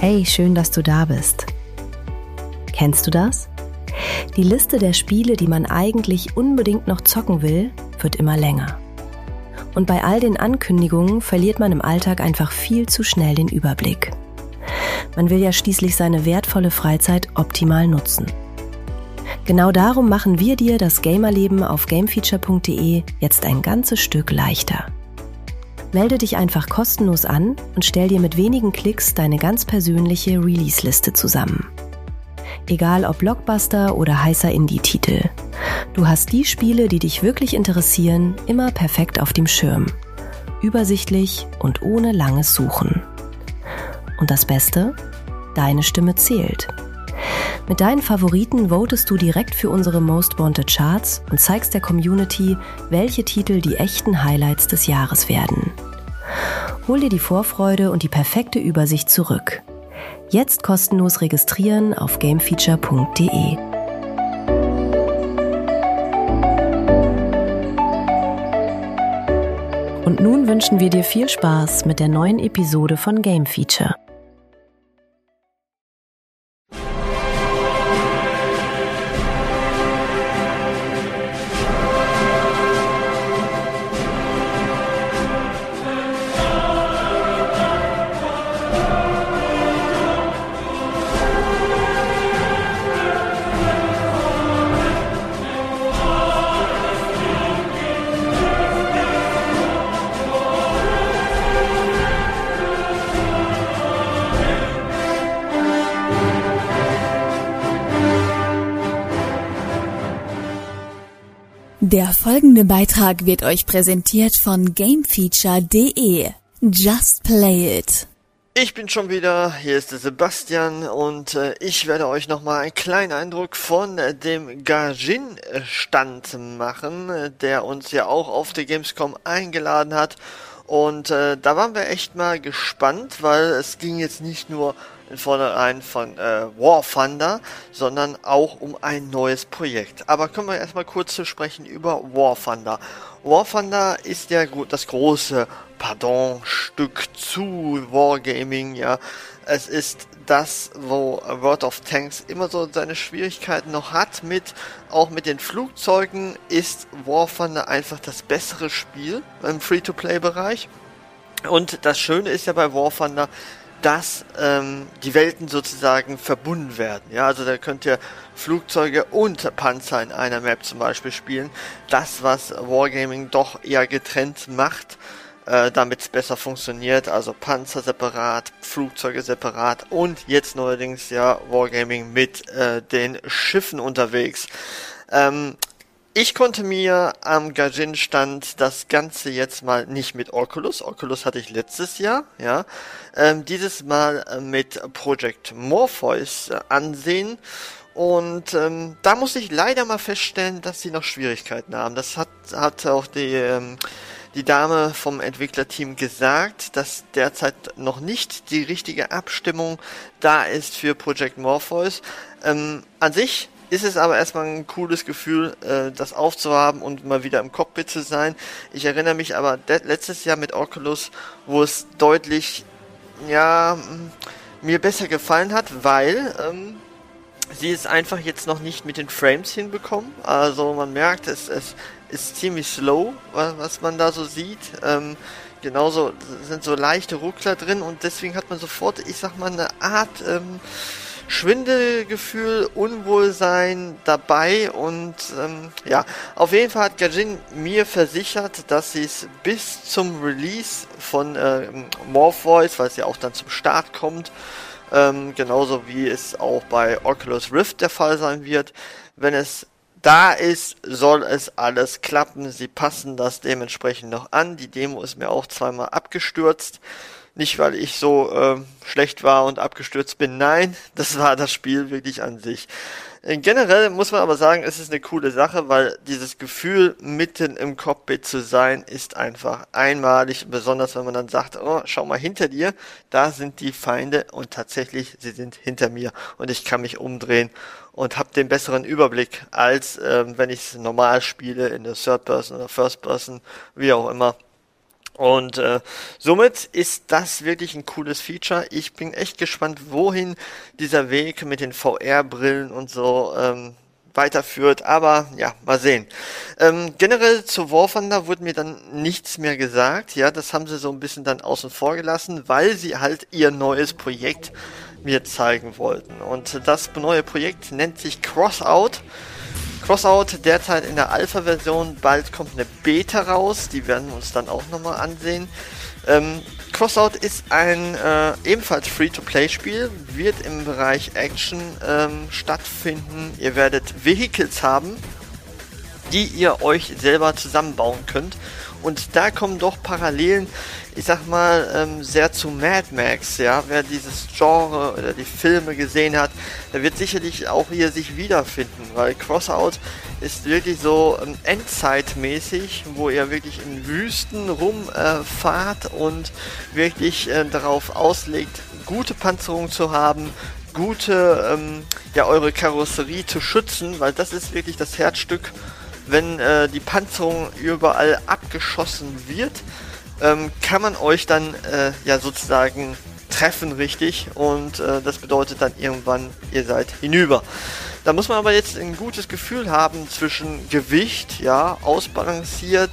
Hey, schön, dass du da bist. Kennst du das? Die Liste der Spiele, die man eigentlich unbedingt noch zocken will, wird immer länger. Und bei all den Ankündigungen verliert man im Alltag einfach viel zu schnell den Überblick. Man will ja schließlich seine wertvolle Freizeit optimal nutzen. Genau darum machen wir dir das Gamerleben auf gamefeature.de jetzt ein ganzes Stück leichter. Melde dich einfach kostenlos an und stell dir mit wenigen Klicks deine ganz persönliche Release-Liste zusammen. Egal ob Blockbuster oder heißer Indie-Titel. Du hast die Spiele, die dich wirklich interessieren, immer perfekt auf dem Schirm. Übersichtlich und ohne langes Suchen. Und das Beste? Deine Stimme zählt. Mit deinen Favoriten votest du direkt für unsere Most Wanted Charts und zeigst der Community, welche Titel die echten Highlights des Jahres werden. Hol dir die Vorfreude und die perfekte Übersicht zurück. Jetzt kostenlos registrieren auf gamefeature.de. Und nun wünschen wir dir viel Spaß mit der neuen Episode von Game Feature. Der folgende Beitrag wird euch präsentiert von gamefeature.de. Just play it. Ich bin schon wieder, hier ist der Sebastian und ich werde euch nochmal einen kleinen Eindruck von dem Gaijin-Stand machen, der uns ja auch auf der Gamescom eingeladen hat. Und da waren wir echt mal gespannt, weil es ging jetzt nicht nur in vornherein von War Thunder, sondern auch um ein neues Projekt. Aber kommen wir erstmal kurz zu sprechen über War Thunder. War Thunder ist ja das große Pardon-Stück zu Wargaming, ja. Es ist das, wo World of Tanks immer so seine Schwierigkeiten noch hat auch mit den Flugzeugen ist War Thunder einfach das bessere Spiel im Free-to-Play-Bereich. Und das Schöne ist ja bei War Thunder, dass die Welten sozusagen verbunden werden. Ja, also da könnt ihr Flugzeuge und Panzer in einer Map zum Beispiel spielen. Das, was Wargaming doch eher getrennt macht, damit es besser funktioniert. Also Panzer separat, Flugzeuge separat und jetzt neuerdings ja Wargaming mit den Schiffen unterwegs. Ich konnte mir am Gaijin-Stand das Ganze jetzt mal nicht mit Oculus hatte ich letztes Jahr, ja, dieses Mal mit Project Morpheus ansehen und da muss ich leider mal feststellen, dass sie noch Schwierigkeiten haben. Das hat auch die Dame vom Entwicklerteam gesagt, dass derzeit noch nicht die richtige Abstimmung da ist für Project Morpheus. An sich ist es aber erstmal ein cooles Gefühl, das aufzuhaben und mal wieder im Cockpit zu sein. Ich erinnere mich aber letztes Jahr mit Oculus, wo es deutlich, ja, mir besser gefallen hat, weil sie es einfach jetzt noch nicht mit den Frames hinbekommen. Also man merkt, es ist ziemlich slow, was man da so sieht. Genauso sind so leichte Ruckler drin und deswegen hat man sofort, ich sag mal, eine Art Schwindelgefühl, Unwohlsein dabei und ja, auf jeden Fall hat Gaijin mir versichert, dass sie es bis zum Release von Morpheus, weil es ja auch dann zum Start kommt, genauso wie es auch bei Oculus Rift der Fall sein wird, wenn es da ist, soll es alles klappen. Sie passen das dementsprechend noch an. Die Demo ist mir auch zweimal abgestürzt. Nicht, weil ich so schlecht war und abgestürzt bin. Nein, das war das Spiel wirklich an sich. Generell muss man aber sagen, es ist eine coole Sache, weil dieses Gefühl, mitten im Cockpit zu sein, ist einfach einmalig. Besonders wenn man dann sagt, oh, schau mal hinter dir, da sind die Feinde und tatsächlich, sie sind hinter mir und ich kann mich umdrehen und habe den besseren Überblick, als wenn ich es normal spiele, in der Third Person oder First Person, wie auch immer. Und somit ist das wirklich ein cooles Feature. Ich bin echt gespannt, wohin dieser Weg mit den VR-Brillen und so weiterführt, aber ja, mal sehen. Generell zu War Thunder wurde mir dann nichts mehr gesagt, ja, das haben sie so ein bisschen dann außen vor gelassen, weil sie halt ihr neues Projekt mir zeigen wollten. Und das neue Projekt nennt sich Crossout. Crossout derzeit in der Alpha-Version, bald kommt eine Beta raus, die werden wir uns dann auch nochmal ansehen. Crossout ist ein ebenfalls Free-to-Play-Spiel, wird im Bereich Action stattfinden. Ihr werdet Vehicles haben, die ihr euch selber zusammenbauen könnt. Und da kommen doch Parallelen, ich sag mal, sehr zu Mad Max, ja. Wer dieses Genre oder die Filme gesehen hat, der wird sicherlich auch hier sich wiederfinden, weil Crossout ist wirklich so endzeitmäßig, wo ihr wirklich in Wüsten rumfahrt und wirklich darauf auslegt, gute Panzerung zu haben, gute, eure Karosserie zu schützen, weil das ist wirklich das Herzstück. Wenn die Panzerung überall abgeschossen wird, kann man euch dann sozusagen treffen, richtig, und das bedeutet dann irgendwann, ihr seid hinüber. Da muss man aber jetzt ein gutes Gefühl haben zwischen Gewicht, ja, ausbalanciert,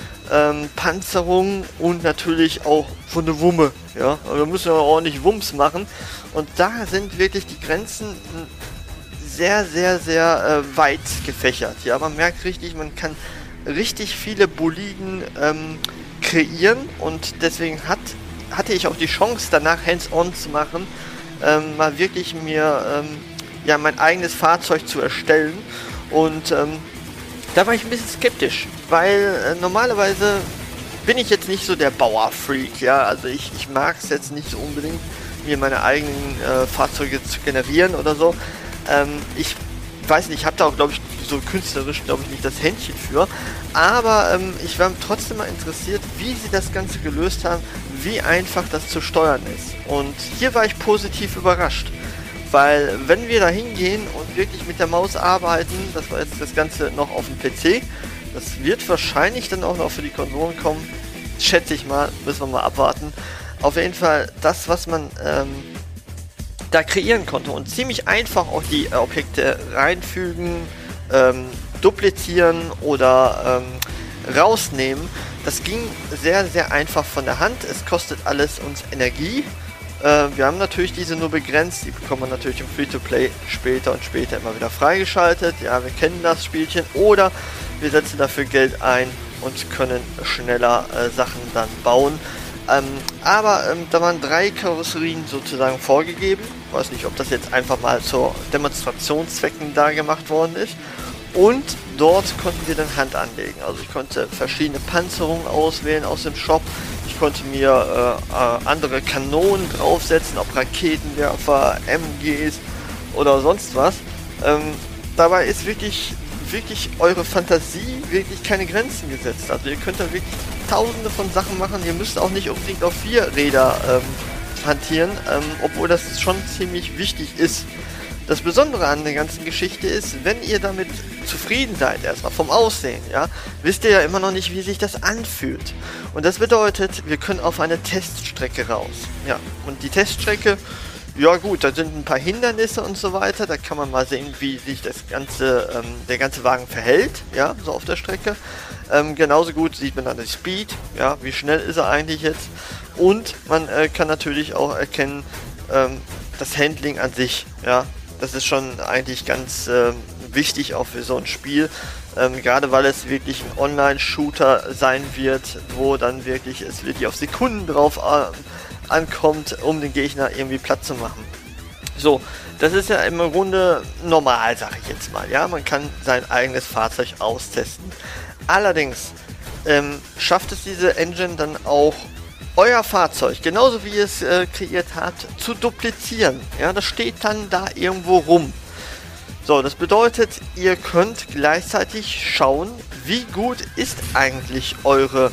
Panzerung und natürlich auch von der Wumme, ja, da müssen wir ordentlich Wumms machen, und da sind wirklich die Grenzen sehr, sehr, sehr weit gefächert. Ja, man merkt richtig, man kann richtig viele Boliden kreieren, und deswegen hatte ich auch die Chance, danach hands-on zu machen, mal wirklich mir mein eigenes Fahrzeug zu erstellen, und da war ich ein bisschen skeptisch, weil normalerweise bin ich jetzt nicht so der Bauerfreak, ja, also ich mag es jetzt nicht so unbedingt, mir meine eigenen Fahrzeuge zu generieren oder so. Ich weiß nicht, ich habe da auch, glaube ich, so künstlerisch, nicht das Händchen für, aber ich war trotzdem mal interessiert, wie sie das Ganze gelöst haben, wie einfach das zu steuern ist. Und hier war ich positiv überrascht, weil wenn wir da hingehen und wirklich mit der Maus arbeiten, das war jetzt das Ganze noch auf dem PC, das wird wahrscheinlich dann auch noch für die Konsolen kommen, schätze ich mal, müssen wir mal abwarten. Auf jeden Fall das, was man da kreieren konnte und ziemlich einfach auch die Objekte reinfügen, duplizieren oder rausnehmen. Das ging sehr, sehr einfach von der Hand. Es kostet alles uns Energie. Wir haben natürlich diese nur begrenzt. Die bekommt man natürlich im Free-to-Play später und später immer wieder freigeschaltet. Ja, wir kennen das Spielchen. Oder wir setzen dafür Geld ein und können schneller Sachen dann bauen. Aber da waren 3 Karosserien sozusagen vorgegeben. Ich weiß nicht, ob das jetzt einfach mal zur Demonstrationszwecken da gemacht worden ist. Und dort konnten wir dann Hand anlegen. Also ich konnte verschiedene Panzerungen auswählen aus dem Shop. Ich konnte mir andere Kanonen draufsetzen, ob Raketenwerfer, MGs oder sonst was. Dabei ist wirklich eure Fantasie wirklich keine Grenzen gesetzt. Also ihr könnt da wirklich tausende von Sachen machen. Ihr müsst auch nicht unbedingt auf 4 Räder hantieren, obwohl das schon ziemlich wichtig ist. Das Besondere an der ganzen Geschichte ist, wenn ihr damit zufrieden seid, erstmal vom Aussehen, ja, wisst ihr ja immer noch nicht, wie sich das anfühlt. Und das bedeutet, wir können auf eine Teststrecke raus. Ja, und die Teststrecke, ja gut, da sind ein paar Hindernisse und so weiter, da kann man mal sehen, wie sich das ganze, der ganze Wagen verhält, ja, so auf der Strecke. Genauso gut sieht man dann den Speed, ja, wie schnell ist er eigentlich jetzt. Und man kann natürlich auch erkennen, das Handling an sich, ja. Das ist schon eigentlich ganz wichtig auch für so ein Spiel, gerade weil es wirklich ein Online-Shooter sein wird, wo dann wirklich es wirklich auf Sekunden drauf ankommt, um den Gegner irgendwie platt zu machen. So, das ist ja im Grunde normal, sage ich jetzt mal, ja, man kann sein eigenes Fahrzeug austesten. Allerdings schafft es diese Engine dann auch, euer Fahrzeug, genauso wie ihr es kreiert habt, zu duplizieren. Ja, das steht dann da irgendwo rum. So, das bedeutet, ihr könnt gleichzeitig schauen, wie gut ist eigentlich eure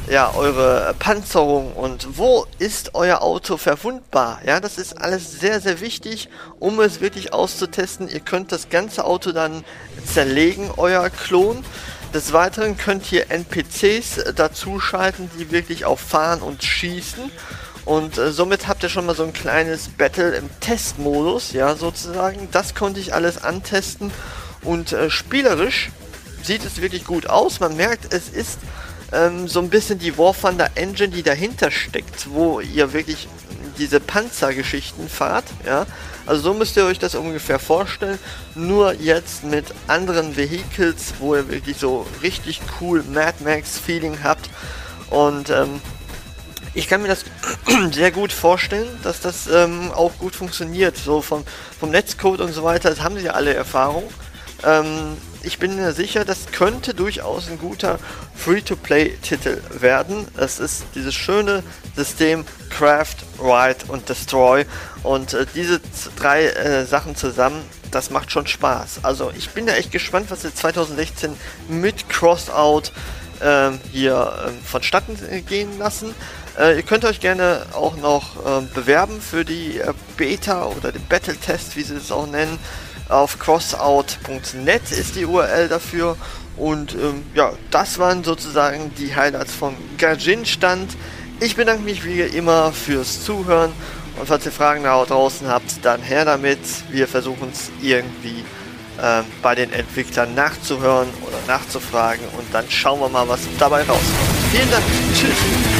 Panzerung und wo ist euer Auto verwundbar. Ja, das ist alles sehr, sehr wichtig, um es wirklich auszutesten. Ihr könnt das ganze Auto dann zerlegen, euer Klon. Des Weiteren könnt ihr NPCs dazuschalten, die wirklich auf Fahren und Schießen. Und somit habt ihr schon mal so ein kleines Battle im Testmodus, ja, sozusagen. Das konnte ich alles antesten. Und spielerisch sieht es wirklich gut aus. Man merkt, es ist so ein bisschen die War Thunder Engine, die dahinter steckt, wo ihr wirklich diese Panzergeschichten fahrt, ja. Also so müsst ihr euch das ungefähr vorstellen, nur jetzt mit anderen Vehicles, wo ihr wirklich so richtig cool Mad Max Feeling habt. Und ich kann mir das sehr gut vorstellen, dass das auch gut funktioniert, so vom Netzcode und so weiter, das haben sie ja alle Erfahrung. Ich bin mir sicher, das könnte durchaus ein guter Free-to-Play-Titel werden. Es ist dieses schöne System Craft, Ride und Destroy. Und diese drei Sachen zusammen, das macht schon Spaß. Also ich bin da echt gespannt, was sie 2016 mit Crossout hier vonstatten gehen lassen. Ihr könnt euch gerne auch noch bewerben für die Beta oder den Battle-Test, wie sie es auch nennen. Auf crossout.net ist die URL dafür. Und ja, das waren sozusagen die Highlights vom Gaijin-Stand. Ich bedanke mich wie immer fürs Zuhören. Und falls ihr Fragen da draußen habt, dann her damit. Wir versuchen es irgendwie bei den Entwicklern nachzuhören oder nachzufragen. Und dann schauen wir mal, was dabei rauskommt. Vielen Dank. Tschüss.